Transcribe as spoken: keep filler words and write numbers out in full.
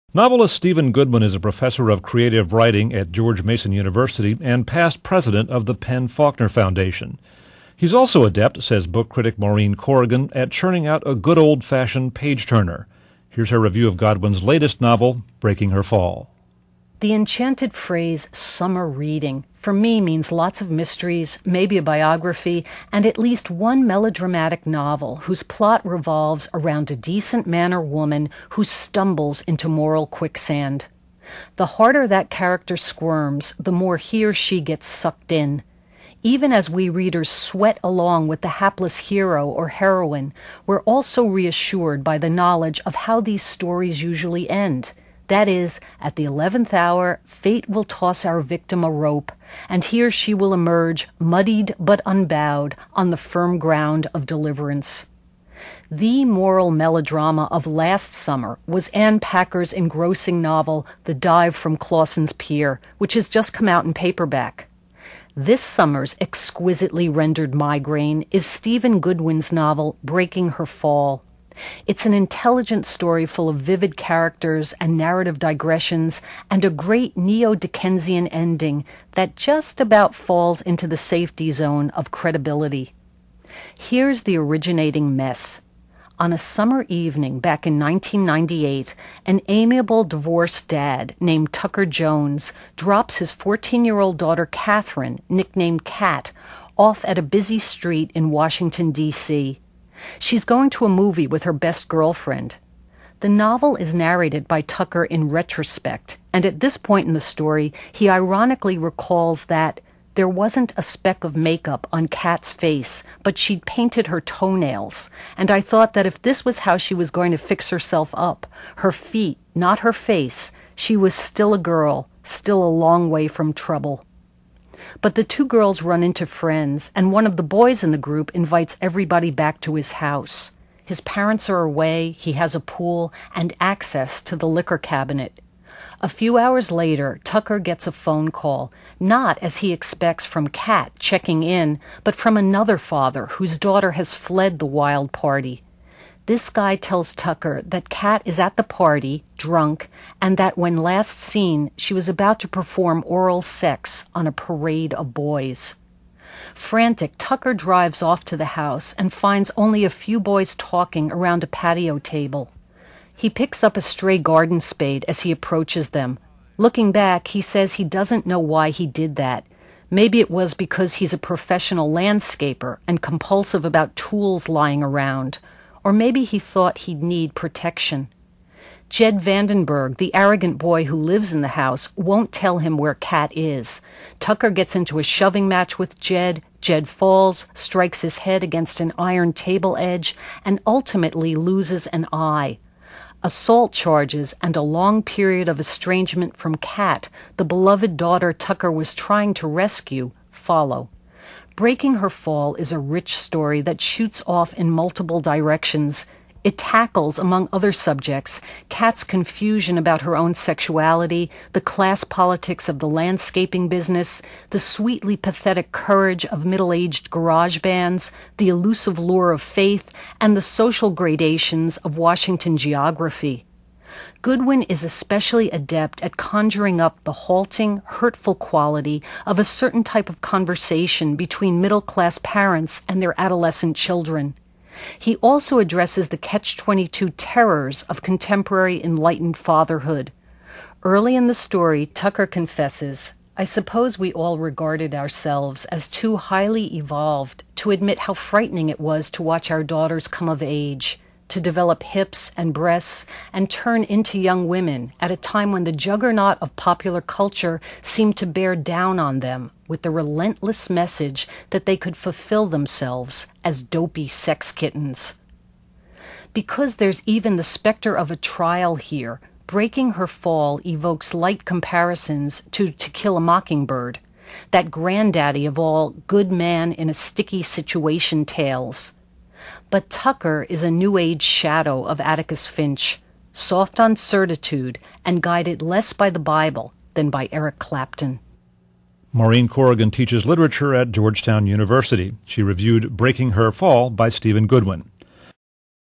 Novelist Stephen Goodwin is a professor of creative writing at George Mason University and past president of the PEN-Faulkner Foundation. He's also adept, says book critic Maureen Corrigan, at churning out a good old-fashioned page-turner. Here's her review of Godwin's latest novel, Breaking Her Fall. The enchanted phrase summer reading for me means lots of mysteries, maybe a biography, and at least one melodramatic novel whose plot revolves around a decent man or woman who stumbles into moral quicksand. The harder that character squirms, the more he or she gets sucked in. Even as we readers sweat along with the hapless hero or heroine, we're also reassured by the knowledge of how these stories usually end. That is, at the eleventh hour, fate will toss our victim a rope, and he or she will emerge, muddied but unbowed, on the firm ground of deliverance. The moral melodrama of last summer was Anne Packer's engrossing novel, The Dive from Clawson's Pier, which has just come out in paperback. This summer's exquisitely rendered migraine is Stephen Goodwin's novel, Breaking Her Fall. It's an intelligent story full of vivid characters and narrative digressions and a great neo-Dickensian ending that just about falls into the safety zone of credibility. Here's the originating mess. On a summer evening back in nineteen ninety-eight, an amiable divorced dad named Tucker Jones drops his fourteen-year-old daughter Catherine, nicknamed Cat, off at a busy street in Washington, D C She's going to a movie with her best girlfriend. The novel is narrated by Tucker in retrospect, and at this point in the story, he ironically recalls that there wasn't a speck of makeup on Kat's face, but she'd painted her toenails, and I thought that if this was how she was going to fix herself up, her feet, not her face, she was still a girl, still a long way from trouble. But the two girls run into friends, and one of the boys in the group invites everybody back to his house. His parents are away, he has a pool, and access to the liquor cabinet. A few hours later, Tucker gets a phone call, not as he expects from Kat checking in, but from another father whose daughter has fled the wild party. This guy tells Tucker that Kat is at the party, drunk, and that when last seen, she was about to perform oral sex on a parade of boys. Frantic, Tucker drives off to the house and finds only a few boys talking around a patio table. He picks up a stray garden spade as he approaches them. Looking back, he says he doesn't know why he did that. Maybe it was because he's a professional landscaper and compulsive about tools lying around. Or maybe he thought he'd need protection. Jed Vandenberg, the arrogant boy who lives in the house, won't tell him where Kat is. Tucker gets into a shoving match with Jed. Jed falls, strikes his head against an iron table edge, and ultimately loses an eye. Assault charges and a long period of estrangement from Kat, the beloved daughter Tucker was trying to rescue, follow. Breaking Her Fall is a rich story that shoots off in multiple directions. It tackles, among other subjects, Kat's confusion about her own sexuality, the class politics of the landscaping business, the sweetly pathetic courage of middle-aged garage bands, the elusive lure of faith, and the social gradations of Washington geography. Goodwin is especially adept at conjuring up the halting, hurtful quality of a certain type of conversation between middle-class parents and their adolescent children. He also addresses the catch twenty-two terrors of contemporary enlightened fatherhood. Early in the story, Tucker confesses, "I suppose we all regarded ourselves as too highly evolved to admit how frightening it was to watch our daughters come of age, to develop hips and breasts and turn into young women at a time when the juggernaut of popular culture seemed to bear down on them with the relentless message that they could fulfill themselves as dopey sex kittens." Because there's even the specter of a trial here, Breaking Her Fall evokes light comparisons to To Kill a Mockingbird, that granddaddy of all good man in a sticky situation tales. But Tucker is a New Age shadow of Atticus Finch, soft on certitude and guided less by the Bible than by Eric Clapton. Maureen Corrigan teaches literature at Georgetown University. She reviewed Breaking Her Fall by Stephen Goodwin.